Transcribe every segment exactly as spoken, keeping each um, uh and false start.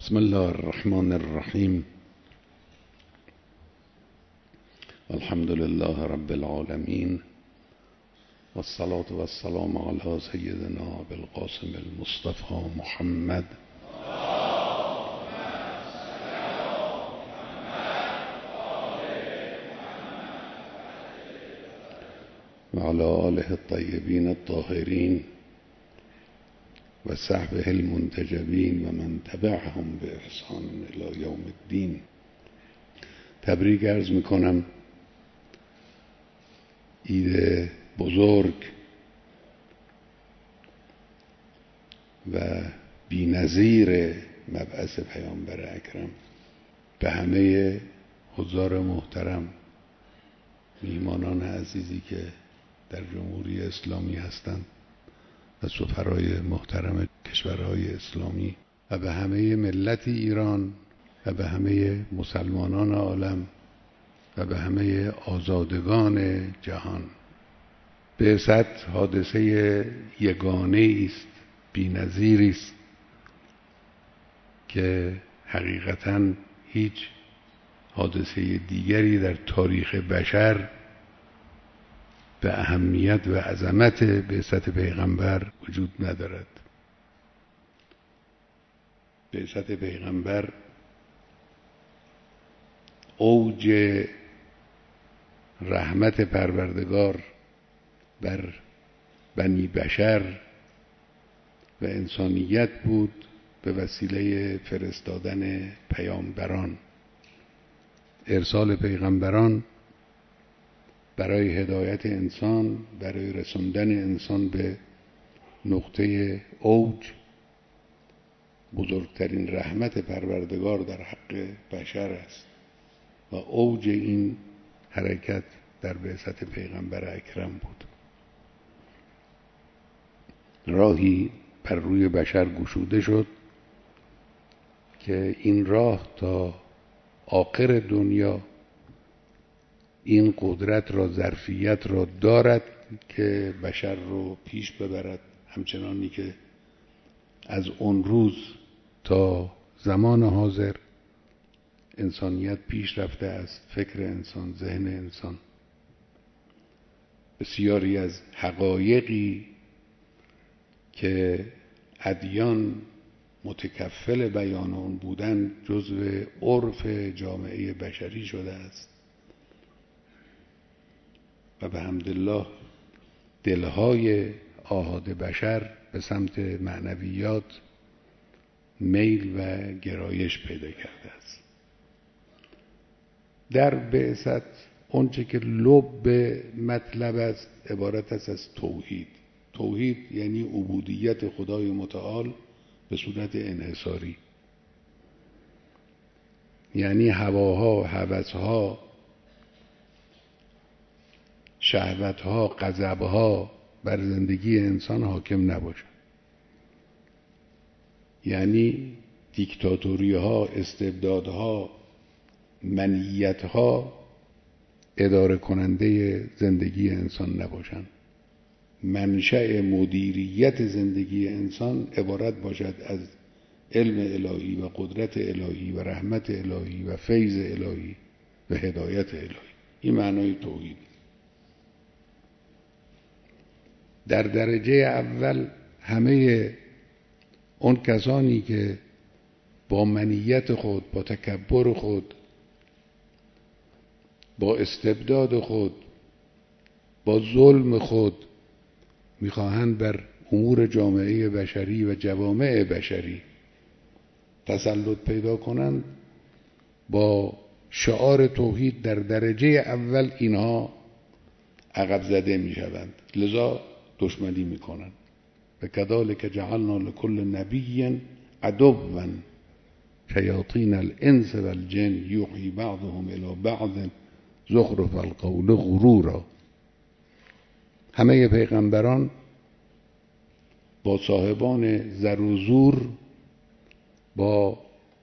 بسم الله الرحمن الرحیم. الحمد لله رب العالمین والصلاة والسلام علی سیدنا بالقاسم المصطفى محمد و علی آله الطیبین الطاهرین و صحبه المنتجبین و من تبعهم به احسان الی یوم الدین. تبریک عرض میکنم. عید بزرگ و بی‌نظیر مبعث پیامبر اکرم به همه حضار محترم، میهمانان عزیزی که در جمهوری اسلامی هستند و سفرای محترم کشورهای اسلامی و به همه ملت ایران و به همه مسلمانان عالم و به همه آزادگان جهان. بعثت حادثه یگانه است، بی‌نظیری است که حقیقتاً هیچ حادثه دیگری در تاریخ بشر به اهمیت و عظمت بعثت پیغمبر وجود ندارد. بعثت پیغمبر اوج رحمت پروردگار بر بنی بشر و انسانیت بود به وسیله فرستادن پیامبران، ارسال پیغمبران برای هدایت انسان، برای رساندن انسان به نقطه اوج بزرگترین رحمت پروردگار در حق بشر است و اوج این حرکت در بعثت پیغمبر اکرم بود. راهی بر روی بشر گشوده شد که این راه تا آخر دنیا این قدرت را، ظرفیت را دارد که بشر رو پیش ببرد، همچنانی که از اون روز تا زمان حاضر انسانیت پیش رفته است. فکر انسان، ذهن انسان، بسیاری از حقایقی که ادیان متکفل بیان اون بودن جزو عرف جامعه بشری شده است و به حمدالله دلهای آحاد بشر به سمت معنویات میل و گرایش پیدا کرده است. در بعثت اونچه که لب مطلب است عبارت است از توحید. توحید یعنی عبودیت خدای متعال به صورت انحصاری، یعنی هواها، هوسها، شهوتها، غضبها بر زندگی انسان حاکم نباشد، یعنی دیکتاتوریها، استبدادها، منیتها اداره کننده زندگی انسان نباشند. منشأ مدیریت زندگی انسان عبارت باشد از علم الهی و قدرت الهی و رحمت الهی و فیض الهی و هدایت الهی. این معنای توحید. در درجه اول همه اون کسانی که با منیت خود، با تکبر خود، با استبداد خود، با ظلم خود میخواهند بر امور جامعه بشری و جوامع بشری تسلط پیدا کنند، با شعار توحید در درجه اول اینها عقب زده میشوند، لذا دشمنی میکنند. و کذالک جعلنا لكل نبی عدوا شیاطین الانس والجن یوحی بعضهم الی بعض زخرف القول غرورا. همه پیغمبران با صاحبان زر و زور، با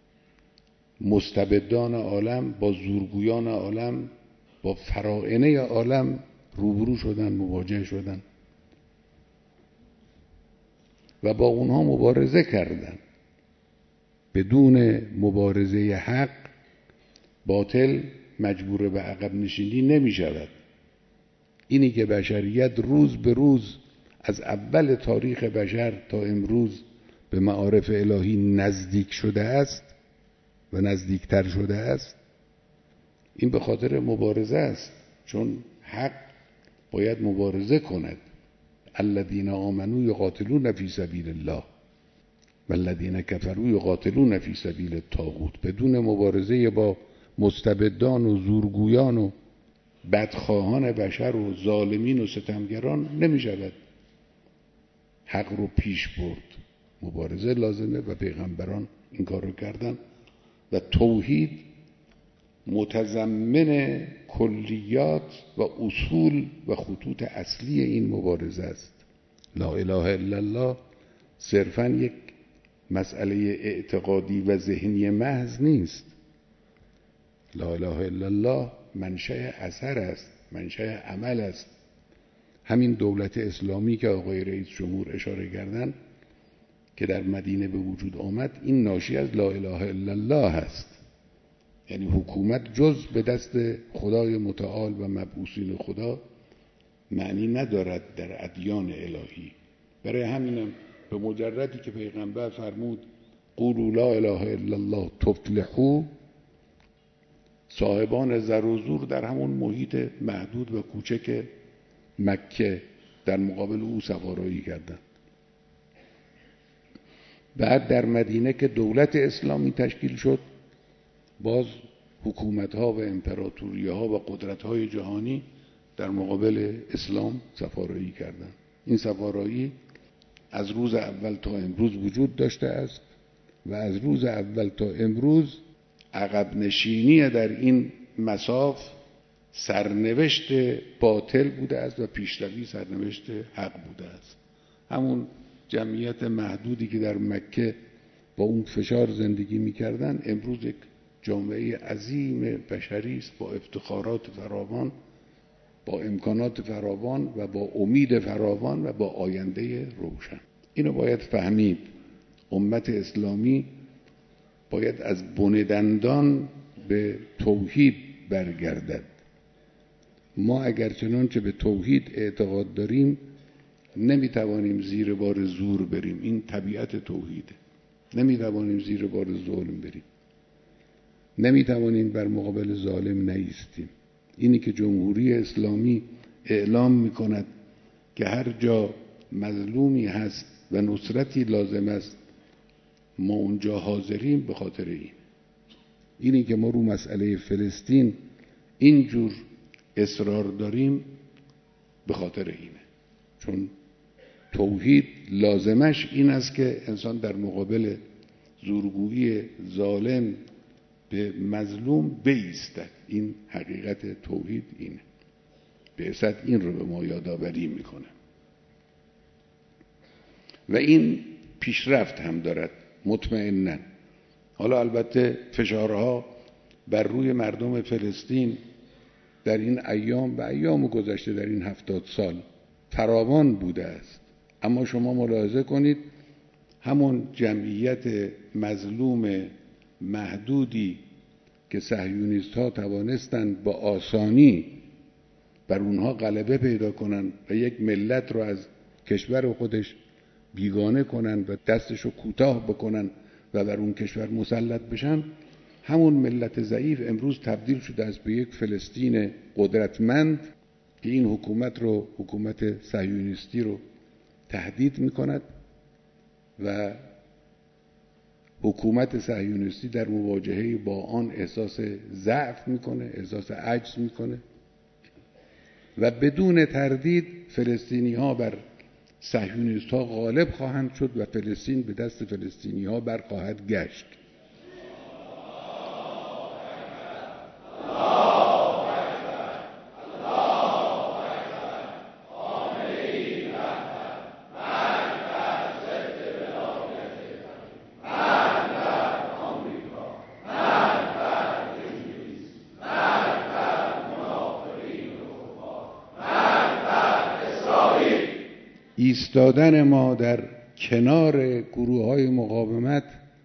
مستبدان عالم، با زورگویان عالم، با فراعنه عالم روبرو شدن، مواجه شدن و با اونها مبارزه کردند. بدون مبارزه حق باطل مجبور به عقب نشینی نمی شود. اینی که بشریت روز به روز از اول تاریخ بشر تا امروز به معارف الهی نزدیک شده است و نزدیکتر شده است، این به خاطر مبارزه است، چون حق باید مبارزه کند. الذین آمنوا یقاتلون فی سبیل الله والذین کفروا یقاتلون فی سبیل الطاغوت. بدون مبارزه با مستبدان و زورگویان و بدخواهان بشر و ظالمین و ستمگران نمی شود حق رو پیش برد. مبارزه لازمه و پیغمبران این کار رو کردن و توحید متضمن کلیات و اصول و خطوط اصلی این مبارزه است. لا اله الا الله صرفاً یک مسئله اعتقادی و ذهنی محض نیست. لا اله الا الله منشأ اثر است، منشأ عمل است. همین دولت اسلامی که آقای رئیس جمهور اشاره کردن که در مدینه به وجود آمد، این ناشی از لا اله الا الله است. یعنی حکومت جز به دست خدای متعال و مبعوثین خدا معنی ندارد در ادیان الهی. برای همینم به مجردی که پیغمبر فرمود قولوا لا اله الا الله تفلحوا، صاحبان زر و زور در همون محیط محدود و کوچک مکه در مقابل او سوارایی کردند. بعد در مدینه که دولت اسلامی تشکیل شد، باز حکومت‌ها و امپراتوری‌ها و قدرت‌های جهانی در مقابل اسلام سفارایی کردند. این سفارایی از روز اول تا امروز وجود داشته است و از روز اول تا امروز عقب نشینی در این مساف سرنوشت باطل بوده است و پیشروی سرنوشت حق بوده است. همون جمعیت محدودی که در مکه با اون فشار زندگی می‌کردند، امروز یک جامعه عظیم بشری است با افتخارات فراوان، با امکانات فراوان و با امید فراوان و با آینده روشن. اینو باید فهمید. امت اسلامی باید از بن دندان به توحید برگردد. ما اگر چنانچه به توحید اعتقاد داریم نمیتوانیم زیر بار زور بریم. این طبیعت توحیده. نمیتوانیم زیر بار ظلم بریم. نمیتوانیم بر مقابل ظالم نایستیم. اینی که جمهوری اسلامی اعلام میکند که هر جا مظلومی هست و نصرتی لازم است ما اونجا حاضریم، به خاطر این اینی که ما رو مسئله فلسطین اینجور اصرار داریم، به خاطر اینه. چون توحید لازمش این است که انسان در مقابل زورگویی ظالم به مظلوم بایستد. این حقیقت توحید اینه. بعثت این رو به ما یادآوری میکنه و این پیشرفت هم دارد مطمئناً. حالا البته فشارها بر روی مردم فلسطین در این ایام و ایام گذشته در این هفتاد سال فراوان بوده است، اما شما ملاحظه کنید همون جمعیت مظلوم محدودی که صهیونیست ها توانستند با آسانی بر اونها غلبه پیدا کنند و یک ملت رو از کشور خودش بیگانه کنند و دستش رو کوتاه بکنند و بر اون کشور مسلط بشن، همون ملت ضعیف امروز تبدیل شده است به یک فلسطین قدرتمند که این حکومت رو، حکومت صهیونیستی رو تهدید میکند و حکومت صهیونیستی در مواجهه با آن احساس ضعف میکنه، احساس عجز میکنه و بدون تردید فلسطینی ها بر صهیونیست ها غالب خواهند شد و فلسطین به دست فلسطینی ها برخواهد گشت. ایستادن ما در کنار گروه‌های مقاومت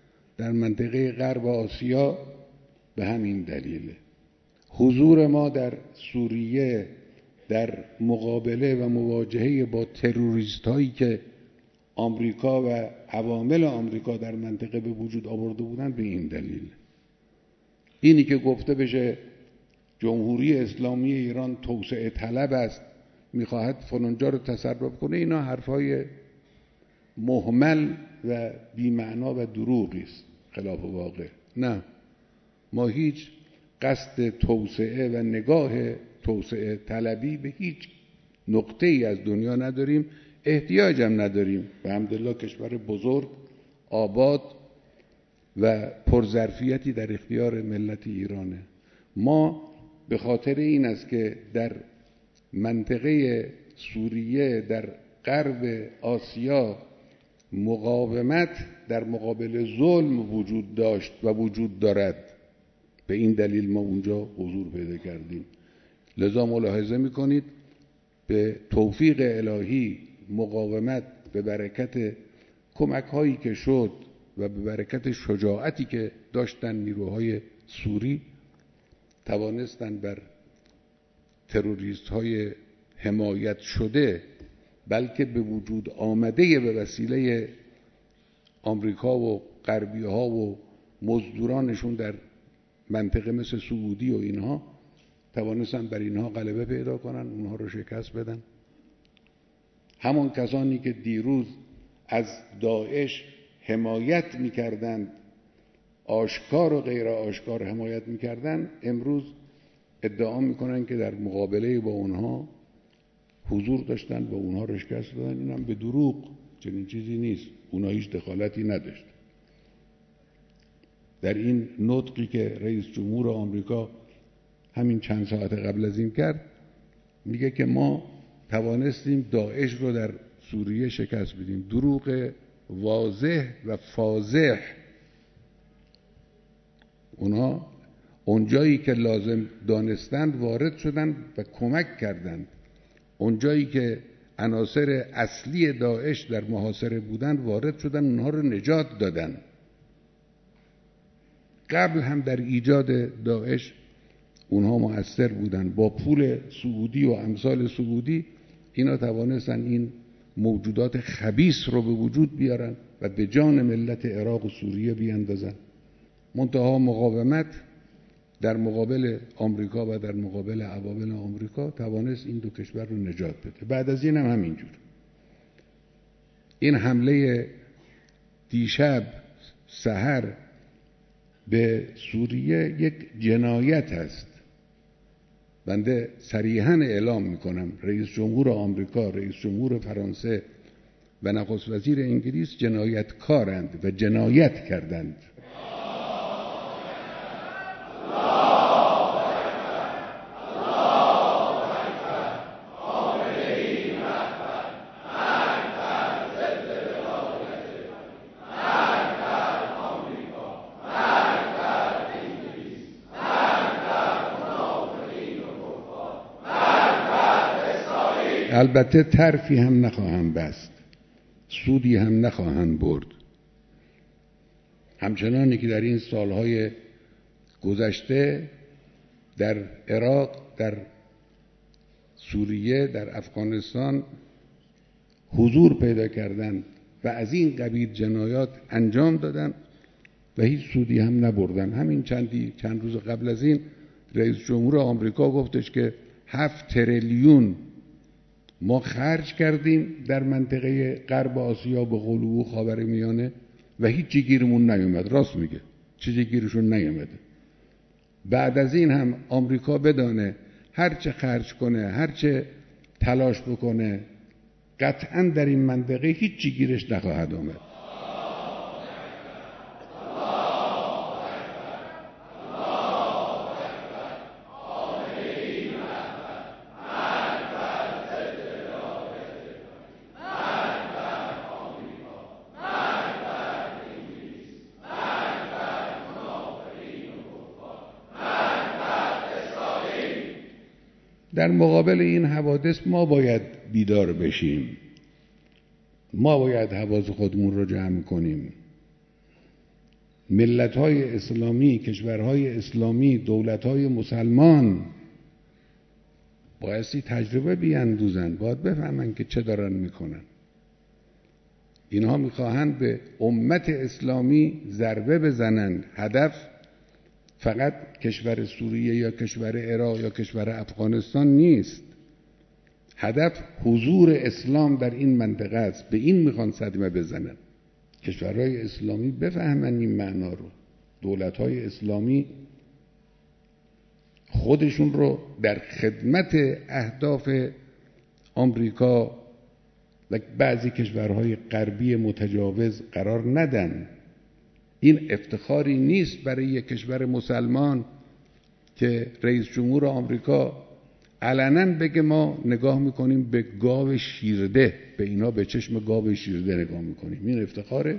در منطقه غرب آسیا به همین دلیله. حضور ما در سوریه در مقابله و مواجهه با تروریست هایی که آمریکا و عوامل آمریکا در منطقه به وجود آورده بودند به این دلیل. اینی که گفته بشه جمهوری اسلامی ایران توسعه طلب است، میخواهد فلانجا رو تصرف کنه، اینا حرفای مهمل و بی‌معنا و دروغی است خلاف واقع. نه، ما هیچ قصد توسعه و نگاه توسعه طلبی به هیچ نقطه ای از دنیا نداریم، احتیاج هم نداریم. به الحمدلله کشور بزرگ، آباد و پرظرفیتی در اختیار ملت ایرانه. ما به خاطر این است که در منطقه سوریه در غرب آسیا مقاومت در مقابل ظلم وجود داشت و وجود دارد، به این دلیل ما اونجا حضور پیدا کردیم. لذا ملاحظه میکنید به توفیق الهی مقاومت به برکت کمک هایی که شد و به برکت شجاعتی که داشتن نیروهای سوری توانستن بر تروریست های حمایت شده بلکه به وجود آمده به وسیله آمریکا و غربی ها و مزدورانشون در منطقه مثل سعودی و اینها توانستن بر اینها غلبه پیدا کنن، اونها رو شکست بدن. همون کسانی که دیروز از داعش حمایت میکردند، آشکار و غیر آشکار حمایت میکردند، امروز ادعا میکنن که در مقابله با اونها حضور داشتن و اونها رو شکست دادن. این هم به دروغ، چنین چیزی نیست. اونها هیچ دخالتی نداشت. در این نطقی که رئیس جمهور آمریکا همین چند ساعت قبل از این کرد، میگه که ما توانستیم داعش رو در سوریه شکست بدیم. دروغ واضح و فاضح. اونها اونجایی که لازم دانستند وارد شدند و کمک کردند. اونجایی که عناصر اصلی داعش در محاصره بودند وارد شدند، اونها رو نجات دادند. قبل هم در ایجاد داعش اونها مؤثر بودند. با پول سعودی و امثال سعودی اینا توانستن این موجودات خبیث رو به وجود بیارن و به جان ملت عراق و سوریه بیاندازن. منتها مقاومت در مقابل آمریکا و در مقابل عوامل آمریکا توانست این دو کشور رو نجات بده. بعد از این هم همینجور. این حمله دیشب سحر به سوریه یک جنایت است. بنده صریحاً اعلام میکنم رئیس جمهور آمریکا، رئیس جمهور فرانسه و نخست وزیر انگلیس جنایتکارند و جنایت کردند. البته طرفی هم نخواهم بست، سودی هم نخواهم برد. همچنانی که در این سالهای گذشته در عراق، در سوریه، در افغانستان حضور پیدا کردند و از این قبیل جنایات انجام دادن و هیچ سودی هم نبردن. همین چندی چند روز قبل از این رئیس جمهور آمریکا گفتش که هفت تریلیون ما خرج کردیم در منطقه غرب آسیا به غلو و خاورمیانه و هیچی گیرمون نیومد. راست میگه، چیزی گیرشون نیومده. بعد از این هم آمریکا بدانه هر چه خرج کنه، هر چه تلاش بکنه، قطعا در این منطقه هیچی گیرش نخواهد آمد. در مقابل این حوادث ما باید بیدار بشیم. ما باید حواس خودمون رو جمع کنیم. ملت‌های اسلامی، کشورهای اسلامی، دولت‌های مسلمان بایستی تجربه بیندوزن، باید بفهمن که چه دارن میکنن. اینها میخواهند به امت اسلامی ضربه بزنند. هدف فقط کشور سوریه یا کشور عراق یا کشور افغانستان نیست. هدف حضور اسلام در این منطقه است. به این میخوان صدمه بزنن. کشورهای اسلامی بفهمن این معنا رو. دولت‌های اسلامی خودشون رو در خدمت اهداف آمریکا و بعضی کشورهای غربی متجاوز قرار ندن. این افتخاری نیست برای یک کشور مسلمان که رئیس جمهور آمریکا علنا بگه ما نگاه میکنیم به گاو شیرده، به اینا به چشم گاو شیرده نگاه میکنیم. این افتخاره.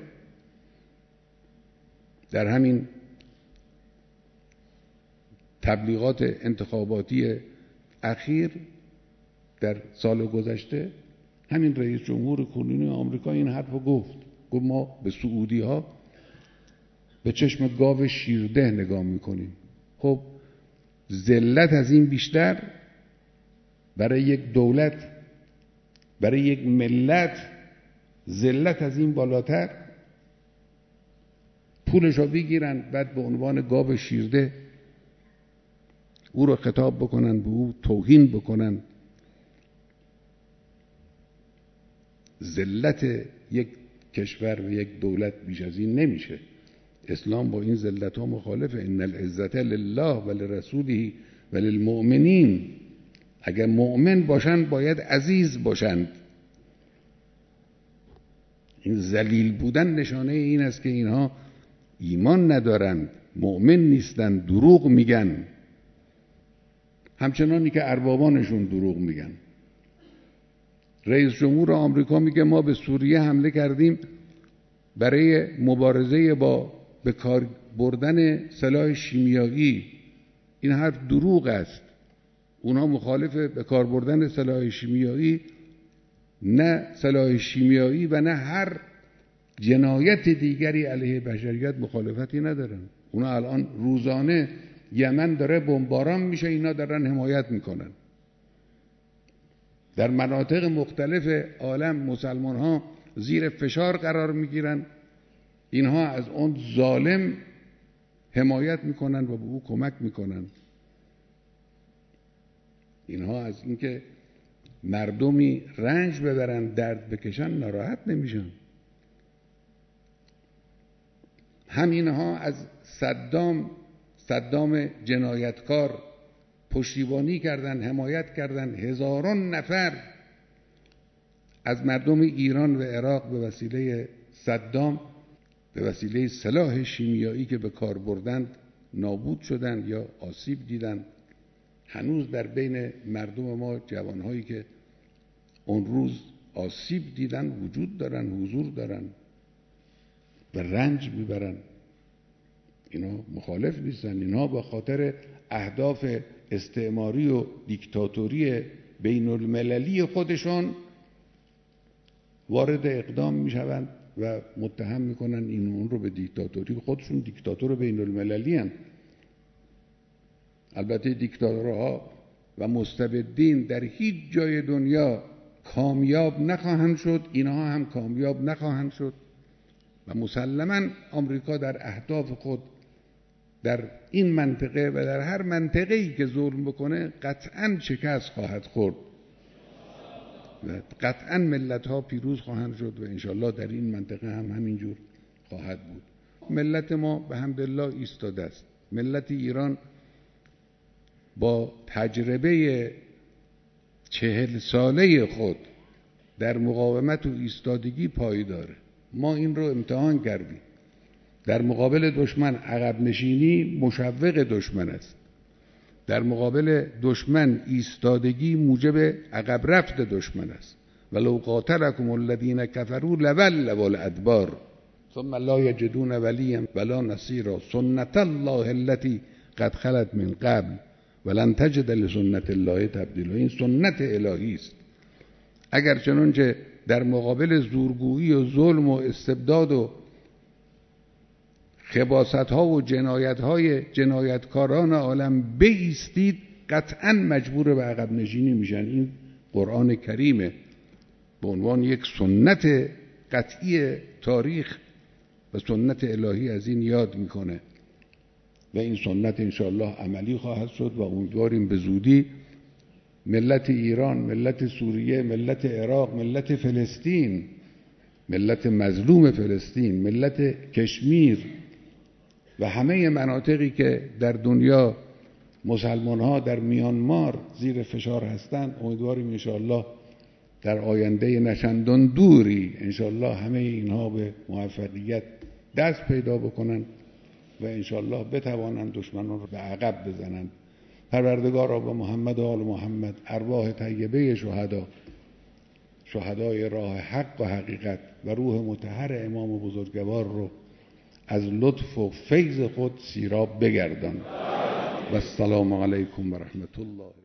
در همین تبلیغات انتخاباتی اخیر در سال گذشته همین رئیس جمهور کنونی آمریکا این حرفو گفت. گفت ما به سعودی ها به چشم گاو شیرده نگاه میکنیم. خب ذلت از این بیشتر برای یک دولت، برای یک ملت، ذلت از این بالاتر؟ پولش رو بگیرن بعد به عنوان گاو شیرده او رو خطاب بکنن، به او توهین بکنن. ذلت یک کشور و یک دولت بیش از این نمیشه. اسلام با این ذلت ها مخالفه. ان العزت لله ولرسوله وللمؤمنین. اگر مؤمن باشند باید عزیز باشند. این ذلیل بودن نشانه این است که اینها ایمان ندارند، مؤمن نیستند، دروغ میگن، همچنانی که اربابانشون دروغ میگن. رئیس جمهور آمریکا میگه ما به سوریه حمله کردیم برای مبارزه با به کار بردن سلاح شیمیایی. این حرف دروغ است. اونها مخالف به کار بردن سلاح شیمیایی، نه سلاح شیمیایی و نه هر جنایت دیگری علیه بشریت مخالفتی ندارن. اونا الان روزانه یمن داره بمباران میشه، اینا دارن حمایت میکنن. در مناطق مختلف عالم مسلمان ها زیر فشار قرار میگیرن، اینها از اون ظالم حمایت میکنن و به او کمک میکنن. اینها از اینکه مردمی رنج ببرن، درد بکشن، ناراحت نمیشن. همینها از صدام صدام جنایتکار پشتیبانی کردن، حمایت کردن. هزاران نفر از مردم ایران و عراق به وسیله صدام، به وسیله سلاح شیمیایی که به کار بردند نابود شدند یا آسیب دیدند. هنوز در بین مردم ما جوانهایی که اون روز آسیب دیدن وجود دارن، حضور دارن و رنج میبرن. اینا مخالف نیستن. اینا به خاطر اهداف استعماری و دیکتاتوری بین المللی خودشون وارد اقدام میشوند و متهم میکنن این اون رو به دیکتاتوری. خودشون دیکتاتور بین المللی هستند. البته دیکتاتورها و مستبدین در هیچ جای دنیا کامیاب نخواهند شد، اینها هم کامیاب نخواهند شد و مسلماً آمریکا در اهداف خود در این منطقه و در هر منطقه‌ای که ظلم بکنه قطعاً شکست خواهد خورد و قطعاً ملت‌ها پیروز خواهند شد و انشالله در این منطقه هم همینجور خواهد بود. ملت ما به حمدالله ایستاده است. ملت ایران با تجربه چهل ساله خود در مقاومت و ایستادگی پایداره. ما این رو امتحان کردیم. در مقابل دشمن عقب نشینی مشوق دشمن است. در مقابل دشمن ایستادگی موجب عقب رفت دشمن است. ولو قاتلکم الذین کفروا لولوا الادبار ثم لا یجدون ولیا ولا نصیرا سنت الله التي قد خلت من قبل ولن تجد لسنت الله تبدیلا. این سنت الهی است. اگر چنانچه در مقابل زورگویی و ظلم و استبداد و خباست ها و جنایت های جنایتکاران عالم بایستید، قطعا مجبور به عقب نشینی میشن. این قرآن کریمه به عنوان یک سنت قطعی تاریخ و سنت الهی از این یاد میکنه و این سنت انشاءالله عملی خواهد شد و امیدواریم به زودی ملت ایران، ملت سوریه، ملت عراق، ملت فلسطین، ملت مظلوم فلسطین، ملت کشمیر و همه مناطقی که در دنیا مسلمان ها در میانمار زیر فشار هستند، امیدواریم انشاءالله در آینده نچندان دوری انشاءالله همه اینها به موفقیت دست پیدا بکنند و انشاءالله بتوانند دشمنان را به عقب بزنند. پروردگارا با محمد و آل محمد ارواح طیبه شهدا، شهدای راه حق و حقیقت و روح مطهر امام بزرگوار رو از لطف و فیض خود سیراب بگردان. و السلام علیکم و رحمت الله.